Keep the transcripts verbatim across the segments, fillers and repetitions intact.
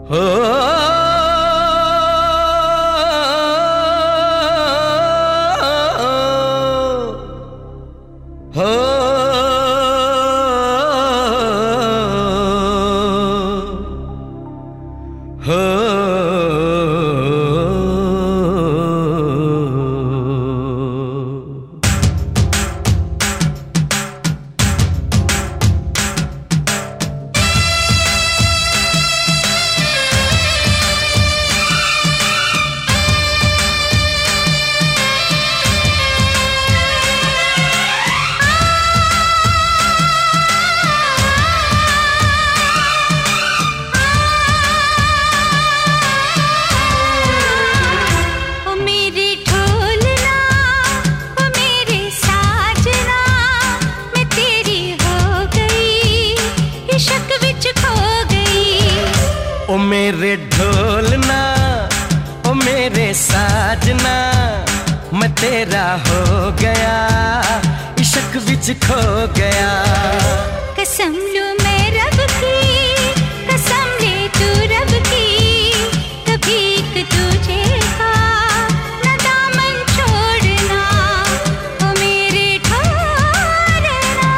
हो हो हो ओ मेरे ढोलना, ओ मेरे साजना, मैं तेरा हो गया, इश्क विच खो गया। कसम लूं मैं रब की, कसम ले तू रब की, कभी एक तुझे का न दामन छोड़ना, ओ मेरे ढोलना।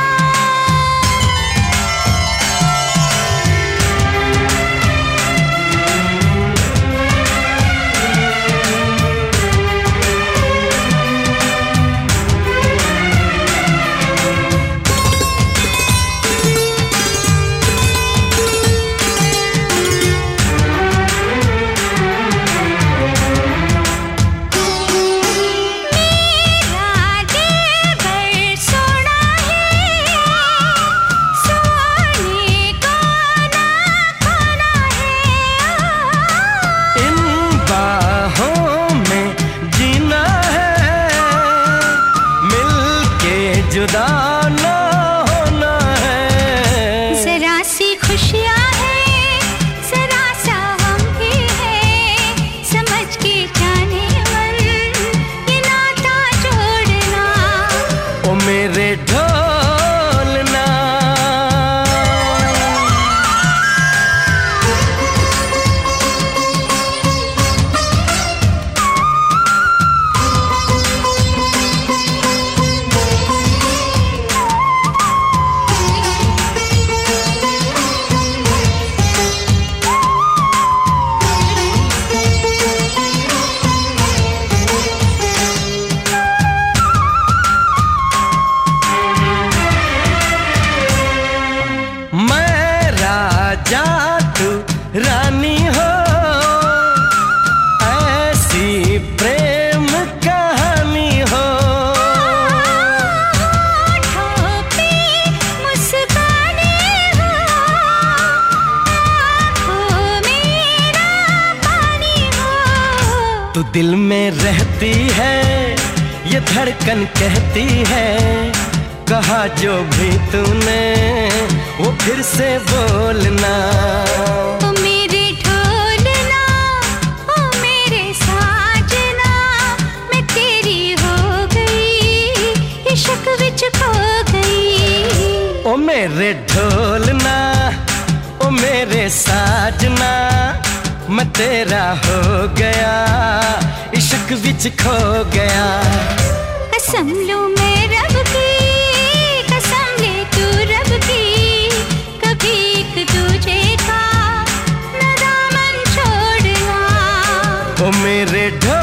जुदा ना होना है, जरा सी खुशियाँ है, जरा सा हम भी है, समझ के जाने मन ये नाता जोड़ना, ओ मेरे ढोलना। जा तू रानी हो, ऐसी प्रेम कहानी हो, होठों पे मुस्काने हो, आँखों मेरा पानी हो। तू दिल में रहती है, ये धड़कन कहती है, कहा जो भी तूने वो फिर से बोलना। ओ मेरे ढोलना, ओ मेरे साजना, मैं तेरी हो गई, इश्क विच खो गई। ओ मेरे ढोलना, ओ मेरे साजना, मैं तेरा हो गया, इश्क विच खो गया। कसम लूं मैं रब की, कसम ले तू रब की, कभी एक तुझे का न दामन छोड़ना, ओ मेरे ढोलना।